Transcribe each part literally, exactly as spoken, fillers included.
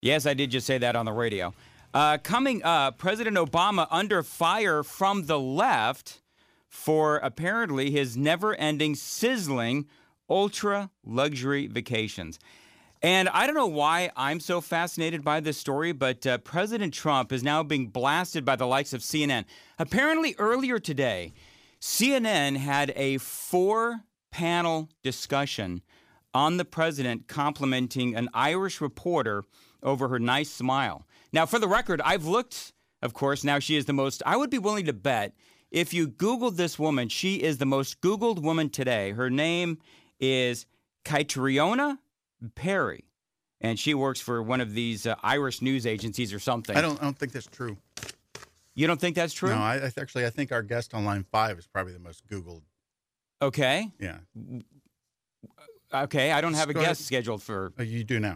Yes, I did just say that on the radio. Uh, coming up, President Obama under fire from the left for apparently his never-ending, sizzling, ultra-luxury vacations. And I don't know why I'm so fascinated by this story, but uh, President Trump is now being blasted by the likes of C N N. Apparently, earlier today, C N N had a four-panel discussion on the president complimenting an Irish reporter over her nice smile. Now, for the record, I've looked, of course, now she is the most, I would be willing to bet, if you Googled this woman, she is the most Googled woman today. Her name is Catriona Perry, and she works for one of these uh, Irish news agencies or something. I don't, I don't think that's true. You don't think that's true? No, I, I actually, I think our guest on line five is probably the most Googled. Okay. Yeah. Okay, I don't have a Go guest ahead. scheduled for... Oh, you do now.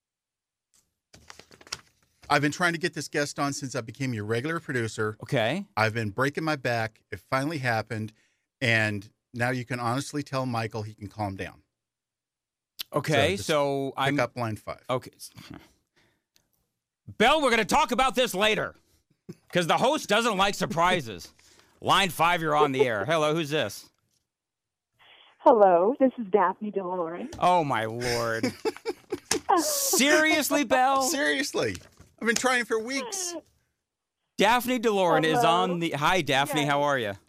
I've been trying to get this guest on since I became your regular producer. Okay. I've been breaking my back. It finally happened. And now you can honestly tell Michael he can calm down. Okay, so, so pick I'm... up line five. Okay. Bell, we're going to talk about this later because the host doesn't like surprises. Line five, you're on the air. Hello, who's this? Hello, this is Daphne DeLorean. Oh, my Lord. Seriously, Bell? Seriously. I've been trying for weeks. Daphne DeLorean is Hello. on the... Hi, Daphne. Yes. How are you?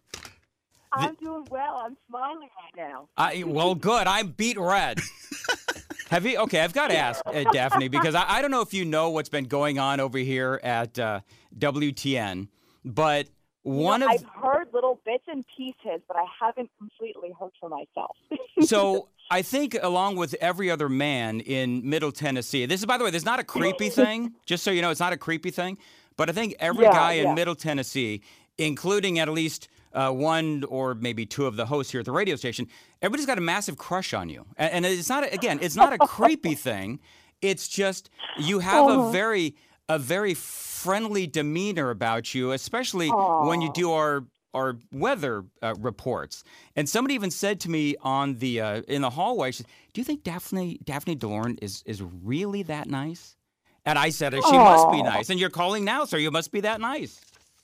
I'm doing well. I'm smiling right now. I, well, good. I'm beat red. Have you? Okay, I've got to ask, uh, Daphne, because I, I don't know if you know what's been going on over here at uh, W T N, but one you know, of... I've heard little bits and pieces, but I haven't completely heard for myself. So I think along with every other man in Middle Tennessee, this is, by the way, this is not a creepy thing, just so you know, it's not a creepy thing, but I think every Yeah, guy in yeah. Middle Tennessee, including at least uh, one or maybe two of the hosts here at the radio station, everybody's got a massive crush on you. And, and it's not, again, it's not a creepy thing. It's just you have Oh. a very, a very friendly demeanor about you, especially Aw. when you do our our weather uh, reports. And somebody even said to me on the uh, in the hallway, she said, "Do you think Daphne Daphne DeLorean is is really that nice?" And I said, "She must be Aw. nice." And you're calling now, so you must be that nice.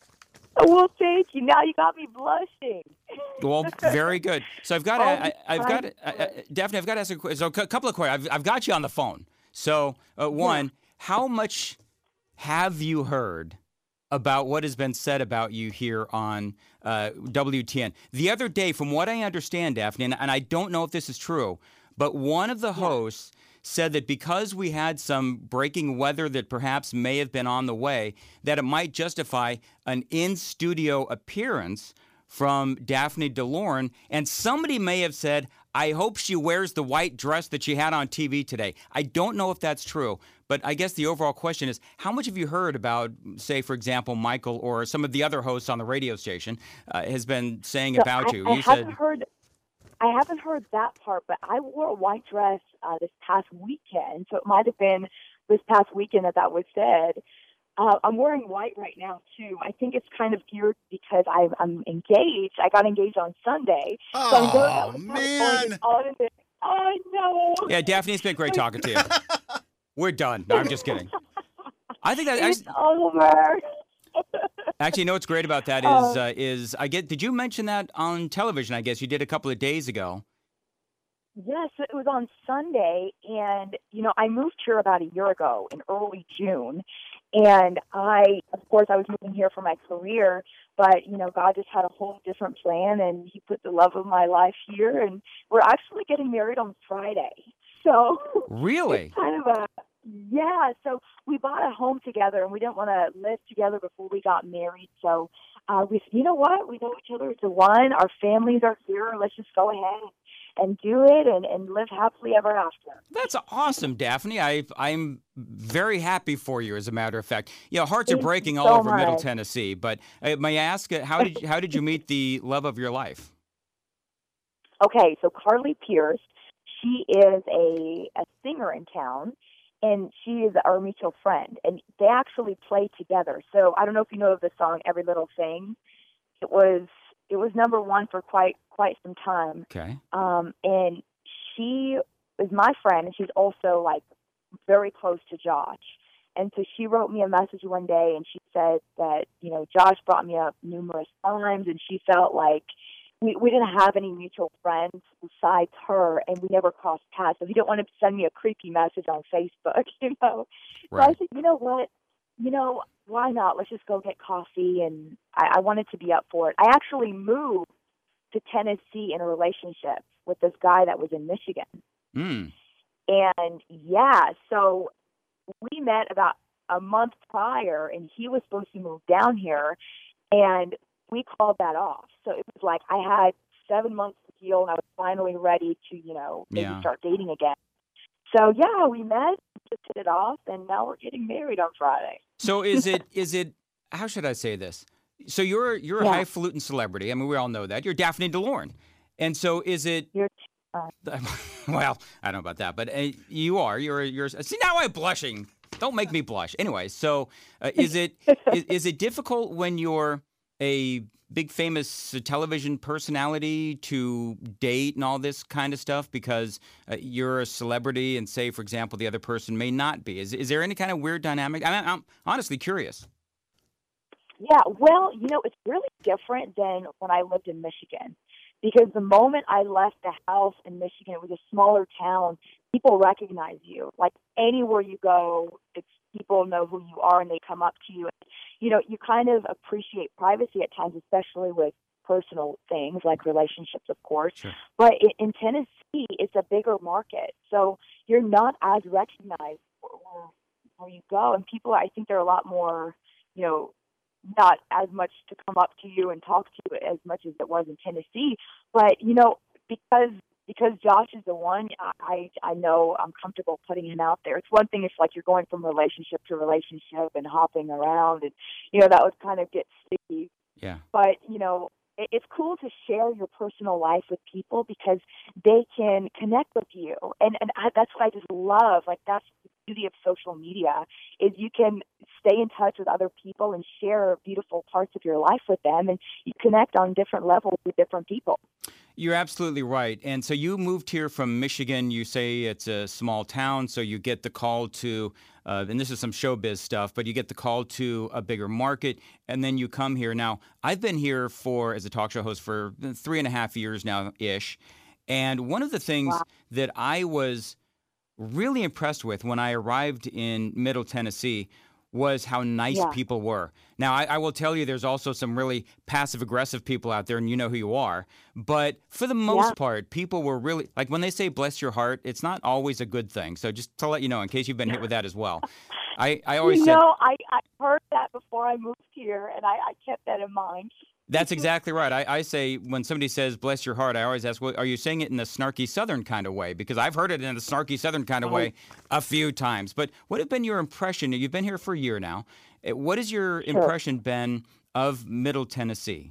Well, thank you. Now you got me blushing. Well, very good. So I've got to, Oh, I, I've got I'm to, uh, uh, Daphne, I've got to ask a question. So a couple of questions. I've, I've got you on the phone. So uh, one, how much have you heard about what has been said about you here on uh, W T N? The other day, from what I understand, Daphne, and, and I don't know if this is true, but one of the hosts said that because we had some breaking weather that perhaps may have been on the way, that it might justify an in-studio appearance from Daphne DeLorean, and somebody may have said, I hope she wears the white dress that she had on T V today. I don't know if that's true, but I guess the overall question is, how much have you heard about, say, for example, Michael or some of the other hosts on the radio station uh, has been saying So about I, you? I You haven't said, heard. I haven't heard that part, but I wore a white dress uh, this past weekend, so it might have been this past weekend that that was said. Uh, I'm wearing white right now too. I think it's kind of geared because I'm, I'm engaged. I got engaged on Sunday. So I'm going out Oh, with man. my all in the- I know. yeah, Daphne, it's been great talking to you. We're done. No, I'm just kidding. I think that It's actually, over. actually, you know what's great about that is, Oh. uh, is I get. Did you mention that on television? I guess you did a couple of days ago. Yes, it was on Sunday, and you know, I moved here about a year ago in early June, and I, of course, I was moving here for my career, but you know, God just had a whole different plan, and He put the love of my life here, and we're actually getting married on Friday. So Really? it's kind of a yeah. So we bought a home together, and we didn't want to live together before we got married. So uh, we said, you know what? We know each other as a one. Our families are here. Let's just go ahead and do it and, and live happily ever after. That's awesome, Daphne. I, I'm very happy for you, as a matter of fact. You know, hearts are Thank you breaking all so over Middle much. Tennessee. But uh, may I ask, uh, how did you, how did you meet the love of your life? Okay, so Carly Pierce, she is a, a singer in town, and she is our mutual friend, and they actually play together. So I don't know if you know of the song Every Little Thing. It was it was number one for quite quite some time. Okay. Um, and she is my friend, and she's also like very close to Josh. And so she wrote me a message one day, and she said that, you know, Josh brought me up numerous times, and she felt like we, we didn't have any mutual friends besides her, and we never crossed paths. So he didn't want to send me a creepy message on Facebook, you know. Right. So I said, you know what? You know, why not? Let's just go get coffee. And I, I wanted to be up for it. I actually moved to Tennessee in a relationship with this guy that was in Michigan. Mm. And yeah, so we met about a month prior, and he was supposed to move down here, and we called that off. So it was like I had seven months to heal, and I was finally ready to, you know, maybe Yeah. start dating again. So yeah, we met, just hit it off, and now we're getting married on Friday. So is it is it how should I say this? So you're you're a Yeah. highfalutin celebrity. I mean, we all know that. You're Daphne DeLorme. And so is it You're uh, well, I don't know about that, but uh, you are. You're you're see now I'm blushing. Don't make me blush. Anyway, so uh, is it is, is it difficult when you're a big famous television personality to date and all this kind of stuff because uh, you're a celebrity and say, for example, the other person may not be? Is is there any kind of weird dynamic? I mean, I'm honestly curious. Yeah, well, you know, it's really different than when I lived in Michigan, because the moment I left the house in Michigan, it was a smaller town, people recognize you. Like anywhere you go, it's people know who you are and they come up to you. You know, you kind of appreciate privacy at times, especially with personal things like relationships, of course. Sure. But in, in Tennessee, it's a bigger market, so you're not as recognized where, where you go, and people, I think, they're a lot more, you know, not as much to come up to you and talk to you as much as it was in Tennessee. But, you know, because because Josh is the one, I I know I'm comfortable putting him out there. It's one thing if, like, you're going from relationship to relationship and hopping around, and, you know, that would kind of get sticky. Yeah. But, you know, it, it's cool to share your personal life with people because they can connect with you. And, and I, that's what I just love. Like, that's the beauty of social media is you can stay in touch with other people and share beautiful parts of your life with them, and you connect on different levels with different people. You're absolutely right. And so you moved here from Michigan. You say it's a small town, so you get the call to, uh, and this is some showbiz stuff, but you get the call to a bigger market, and then you come here. Now, I've been here for, as a talk show host, for three and a half years now-ish. And one of the things Wow. that I was really impressed with when I arrived in Middle Tennessee was how nice Yeah. people were. Now, I, I will tell you there's also some really passive-aggressive people out there, and you know who you are. But for the most Yeah. part, people were really, like when they say bless your heart, it's not always a good thing. So just to let you know, in case you've been hit with that as well. I, I always You said, know, I, I heard that before I moved here, and I, I kept that in mind. that's exactly right. I, I say when somebody says bless your heart, I always ask, well, are you saying it in a snarky Southern kind of way? Because I've heard it in a snarky Southern kind of way a few times. But what have been your impression? You've been here for a year now. Uh, What has your Sure. impression been of Middle Tennessee?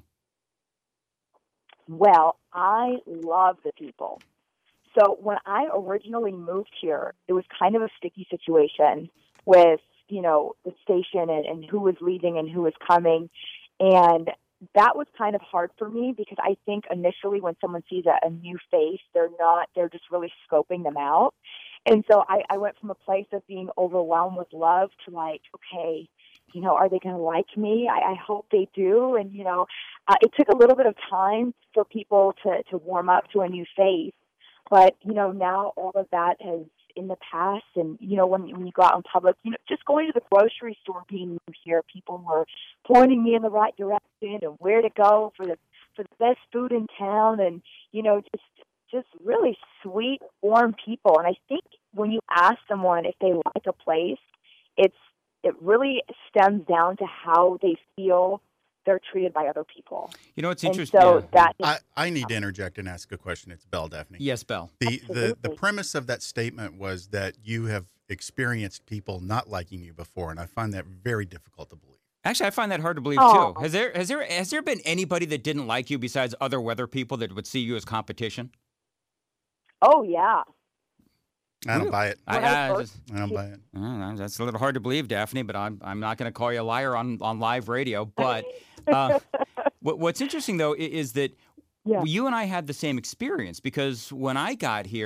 Well, I love the people. So when I originally moved here, it was kind of a sticky situation with, you know, the station and, and who was leaving and who was coming. And that was kind of hard for me because I think initially when someone sees a, a new face, they're not, they're just really scoping them out. And so I, I went from a place of being overwhelmed with love to like, okay, you know, are they going to like me? I, I hope they do. And, you know, uh, it took a little bit of time for people to, to warm up to a new face. But, you know, now all of that has in the past. And, you know, when, when you go out in public, you know, just going to the grocery store being new here, people were pointing me in the right direction and where to go for the for the best food in town. And, you know, just just really sweet, warm people. And I think when you ask someone if they like a place, it's it really stems down to how they feel they're treated by other people. You know, it's And interesting. so yeah. that I, I need to interject and ask a question. It's Belle, Daphne. Yes, Belle. The, the the Absolutely. premise of that statement was that you have experienced people not liking you before, and I find that very difficult to believe. Actually, I find that hard to believe Oh. too. Has there has there has there been anybody that didn't like you besides other weather people that would see you as competition? oh yeah. I don't Really? buy it. I, When I I first- just, I don't buy it. I don't know, that's a little hard to believe, Daphne. But I'm I'm not going to call you a liar on, on live radio. But uh, what, what's interesting though i- is that Yeah. you and I had the same experience because when I got here,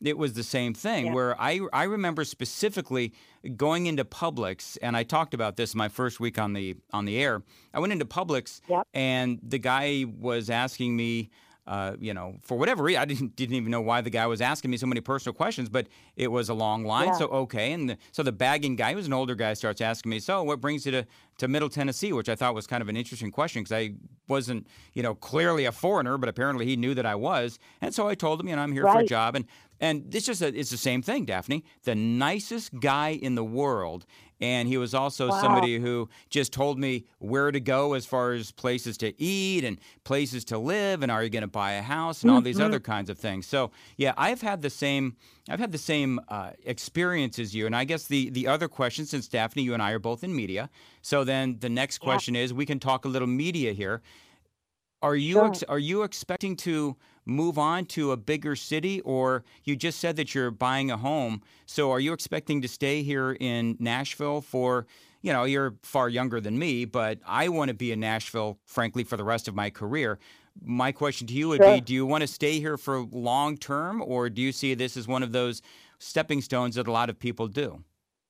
it was the same thing Yeah. where I, I remember specifically going into Publix, and I talked about this my first week on the on the air. I went into Publix, Yep. and the guy was asking me, uh, you know, for whatever reason, I didn't didn't even know why the guy was asking me so many personal questions, but it was a long line, Yeah. so okay. And the, so the bagging guy, who was an older guy, starts asking me, so what brings you to, to Middle Tennessee, which I thought was kind of an interesting question because I wasn't, you know, clearly a foreigner, but apparently he knew that I was. And so I told him, you know, I'm here for a Right. job. And and it's just a, it's the same thing, Daphne. The nicest guy in the world. And he was also Wow. somebody who just told me where to go as far as places to eat and places to live, and are you going to buy a house and all these Mhm. other kinds of things. So yeah, I've had the same I've had the same uh, experience as you. And I guess the the other question, since Daphne, you and I are both in media, so then the next Yeah. question is, we can talk a little media here. Are you Sure. ex- are you expecting to move on to a bigger city, or you just said that you're buying a home? So are you expecting to stay here in Nashville for, you know, you're far younger than me, but I want to be in Nashville, frankly, for the rest of my career. My question to you would Sure. be, do you want to stay here for long term, or do you see this as one of those stepping stones that a lot of people do?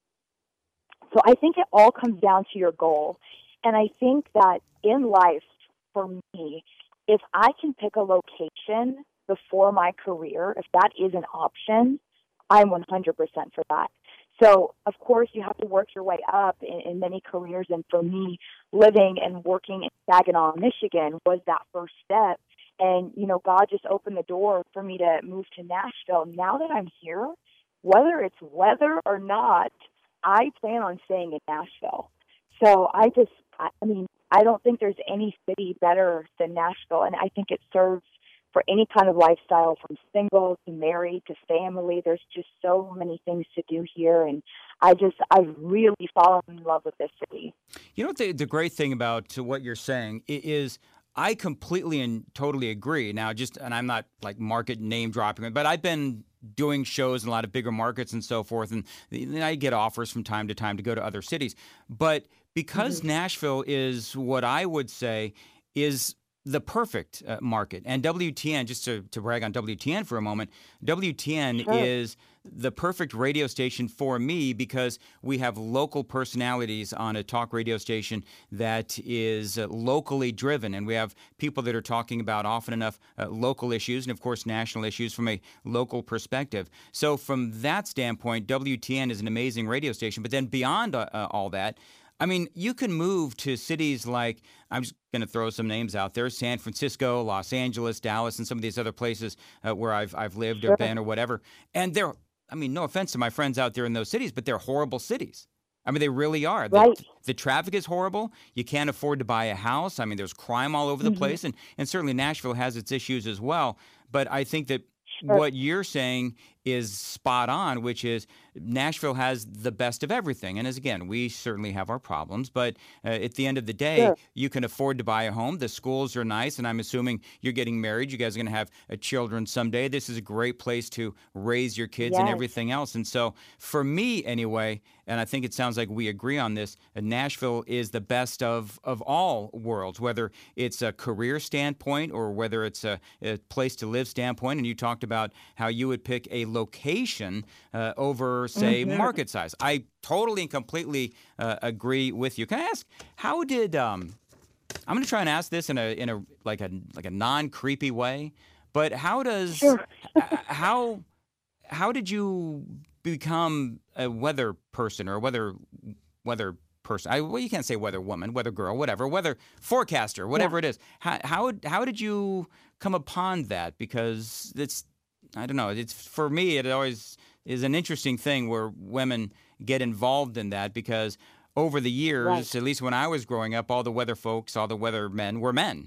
So I think it all comes down to your goal. And I think that in life, for me, if I can pick a location before my career, if that is an option, I'm one hundred percent for that. So, of course, you have to work your way up in, in many careers. And for me, living and working in Saginaw, Michigan was that first step. And, you know, God just opened the door for me to move to Nashville. Now that I'm here, whether it's weather or not, I plan on staying in Nashville. So I just, I I mean, I don't think there's any city better than Nashville. And I think it serves for any kind of lifestyle, from single to married to family. There's just so many things to do here. And I just, I've really fallen in love with this city. You know what the, the great thing about what you're saying i- is I completely and totally agree. Now, just, and I'm not like market name dropping, but I've been doing shows in a lot of bigger markets and so forth, and then I get offers from time to time to go to other cities. But because Mm-hmm. Nashville is what I would say is the perfect uh, market, and W T N, just to, to brag on W T N for a moment, W T N Sure. is the perfect radio station for me because we have local personalities on a talk radio station that is uh, locally driven, and we have people that are talking about often enough uh, local issues and, of course, national issues from a local perspective. So from that standpoint, W T N is an amazing radio station. But then beyond uh, uh, all that, I mean, you can move to cities like, I'm just going to throw some names out there, San Francisco, Los Angeles, Dallas, and some of these other places uh, where I've I've lived or Sure. been or whatever. And they're, I mean, no offense to my friends out there in those cities, but they're horrible cities. I mean, they really are. The, Right. the traffic is horrible. You can't afford to buy a house. I mean, there's crime all over the Mhm. place. And, and certainly Nashville has its issues as well. But I think that Sure. what you're saying is spot on, which is Nashville has the best of everything. And as again, we certainly have our problems, but uh, at the end of the day, Sure. you can afford to buy a home. The schools are nice, and I'm assuming you're getting married. You guys are going to have uh, children someday. This is a great place to raise your kids and Yes. everything else. And so, for me anyway, and I think it sounds like we agree on this, uh, Nashville is the best of, of all worlds, whether it's a career standpoint or whether it's a, a place to live standpoint. And you talked about how you would pick a location uh, over, say, Mhm. market size. I totally and completely uh, agree with you. Can I ask, how did um, I'm going to try and ask this in a in a like a like a non creepy way, but how does Sure. h- how how did you become a weather person or a weather weather person? I, well, you can't say weather woman, weather girl, whatever, weather forecaster, whatever it is. How how how did you come upon that? Because it's, I don't know. It's, for me, it always is an interesting thing where women get involved in that, because over the years, Right. at least when I was growing up, all the weather folks, all the weather men were men.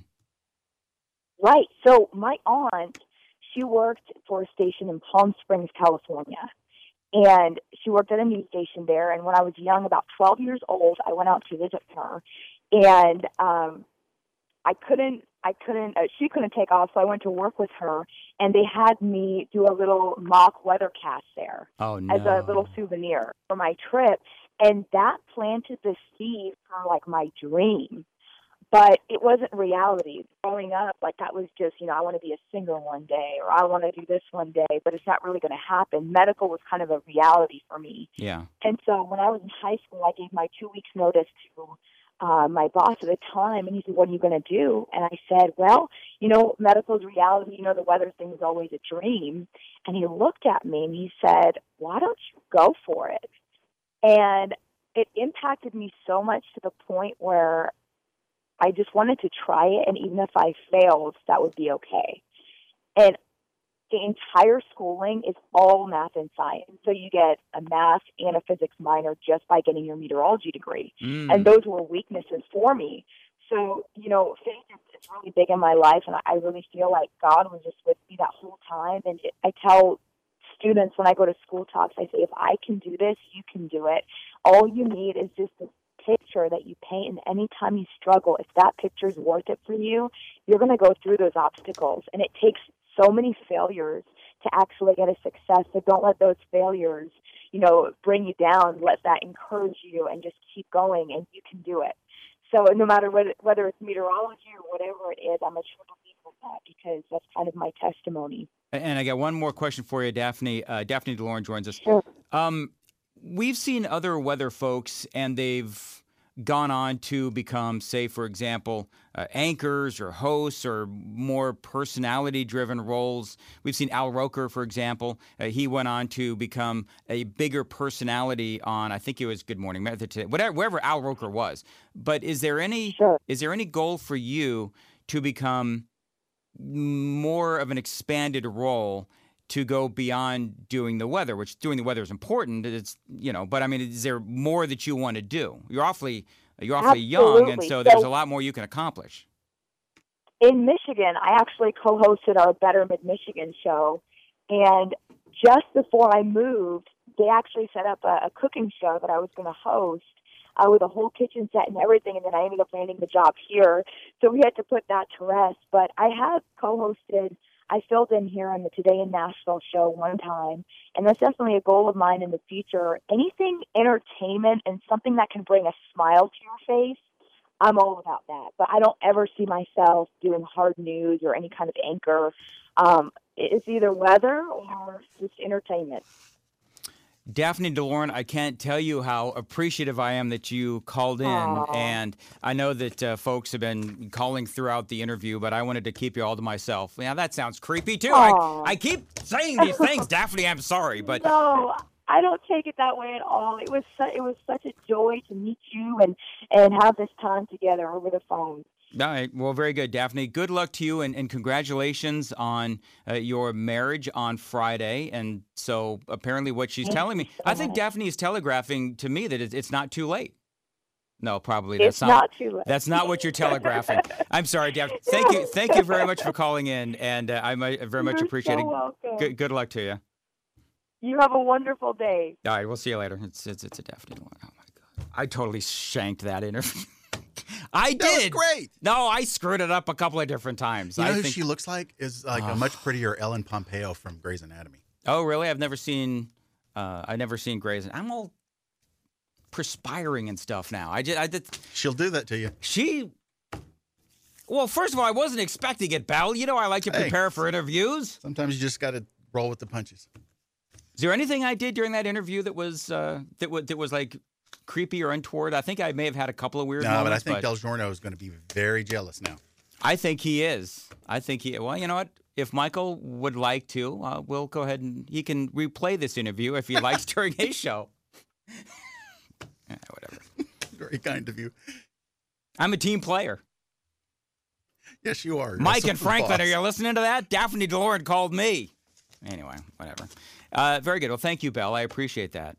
Right. So my aunt, she worked for a station in Palm Springs, California. And she worked at a news station there. And when I was young, about twelve years old, I went out to visit her. And um, I couldn't, I couldn't, uh, she couldn't take off, so I went to work with her. And they had me do a little mock weathercast there Oh no! as a little souvenir for my trip. And that planted the seed for like my dream. but it wasn't reality. Growing up, like that was just, you know, I want to be a singer one day, or I want to do this one day, but it's not really going to happen. Medical was kind of a reality for me. Yeah. And so when I was in high school, I gave my two weeks notice to uh, my boss at the time, and he said, "What are you going to do?" And I said, "Well, you know, medical's reality. You know, the weather thing is always a dream." And he looked at me and he said, "Why don't you go for it?" And it impacted me so much to the point where I just wanted to try it, and even if I failed, that would be okay. And the entire schooling is all math and science. So you get a math and a physics minor just by getting your meteorology degree. Mm. And those were weaknesses for me. So, you know, faith is it's really big in my life, and I really feel like God was just with me that whole time. And it, I tell students when I go to school talks, I say, if I can do this, you can do it. All you need is just a picture that you paint, and anytime you struggle, if that picture is worth it for you, you're going to go through those obstacles. And it takes so many failures to actually get a success. So don't let those failures, you know, bring you down. Let that encourage you, and just keep going, and you can do it. So no matter whether, whether it's meteorology or whatever it is, I'm a true believer in that, because that's kind of my testimony. And I got one more question for you, Daphne. Uh, Daphne DeLorean joins us. Sure. Um, we've seen other weather folks, and they've gone on to become, say, for example, uh, anchors or hosts or more personality-driven roles. We've seen Al Roker, for example. Uh, he went on to become a bigger personality on, I think it was Good Morning Method today, whatever, wherever Al Roker was. But is there any Sure. is there any goal for you to become more of an expanded role, to go beyond doing the weather, which doing the weather is important. It's, you know, but I mean, is there more that you want to do? You're awfully, you're awfully young, and Absolutely. so there's So- a lot more you can accomplish. In Michigan, I actually co-hosted our Better Mid-Michigan show, and just before I moved, they actually set up a, a cooking show that I was going to host uh, with a whole kitchen set and everything, and then I ended up landing the job here, so we had to put that to rest. But I have co-hosted, I filled in here on the Today in Nashville show one time, and that's definitely a goal of mine in the future. Anything entertainment and something that can bring a smile to your face, I'm all about that. But I don't ever see myself doing hard news or any kind of anchor. Um, it's either weather or just entertainment. Daphne DeLorean, I can't tell you how appreciative I am that you called in. Aww. And I know that uh, folks have been calling throughout the interview, but I wanted to keep you all to myself. Yeah, that sounds creepy, too. I, I keep saying these things, Daphne, I'm sorry, but... No, I don't take it that way at all. It was su- it was such a joy to meet you and, and have this time together over the phone. All right. Well, very good, Daphne. Good luck to you, and, and congratulations on uh, your marriage on Friday. And so apparently what she's Thank telling you me, so I think much. Daphne is telegraphing to me that it's, it's not too late. No, probably that's It's not too late. That's not what you're telegraphing. I'm sorry, Daphne. Thank you. Thank you very much for calling in, and uh, I might- very much You're appreciate so it. welcome. Good, good luck to you. You have a wonderful day. All right, we'll see you later. It's it's, it's a Daphne. Oh my God, I totally shanked that interview. I That was did. great. No, I screwed it up a couple of different times. You know I who think. she looks like? Is like a much prettier Ellen Pompeo from Grey's Anatomy. Oh, really? I've never seen. Uh, I've never seen Grey's. I'm all perspiring and stuff now. I just. I did. She'll do that to you. She. Well, first of all, I wasn't expecting it, Belle. You know, I like to Hey. prepare for interviews. Sometimes you just got to roll with the punches. Is there anything I did during that interview that was uh, that was that was like creepy or untoward? I think I may have had a couple of weird No, but I moments. think Del Giorno is going to be very jealous now. I think he is. I think he. Well, you know what? If Michael would like to, uh, we'll go ahead and he can replay this interview if he likes during his show. Eh, whatever. Very kind of you. I'm a team player. Yes, you are. Mike You're and so Franklin, are boss. you listening to that? Daphne DeLorean called me. Anyway, whatever. Uh, very good. Well, thank you, Belle. I appreciate that.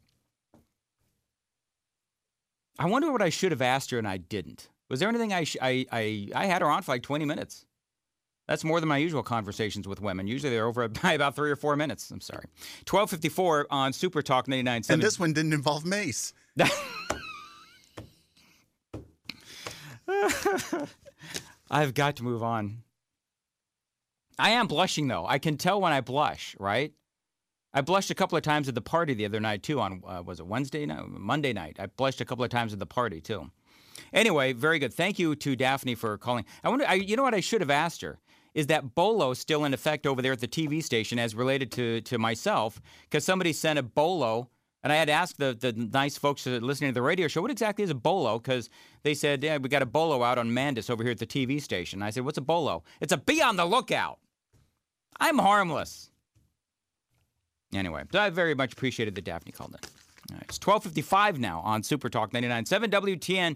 I wonder what I should have asked her and I didn't. Was there anything I sh- I, I I had her on for like twenty minutes? That's more than my usual conversations with women. Usually they're over by about three or four minutes. I'm sorry. twelve fifty-four on Super Talk ninety-nine point seven. And this one didn't involve Mace. I've got to move on. I am blushing, though. I can tell when I blush, right? I blushed a couple of times at the party the other night, too, on, uh, was it Wednesday night? Monday night. I blushed a couple of times at the party, too. Anyway, very good. Thank you to Daphne for calling. I wonder, I, you know what I should have asked her? Is that BOLO still in effect over there at the T V station as related to, to myself? Because somebody sent a BOLO, and I had asked the, the nice folks listening to the radio show, what exactly is a BOLO? Because they said, yeah, we got a BOLO out on Mandus over here at the T V station. I said, what's a BOLO? It's a be on the lookout. I'm harmless. Anyway, I very much appreciated that Daphne called in. All right, it's twelve fifty-five now on Super Talk ninety-nine point seven W T N.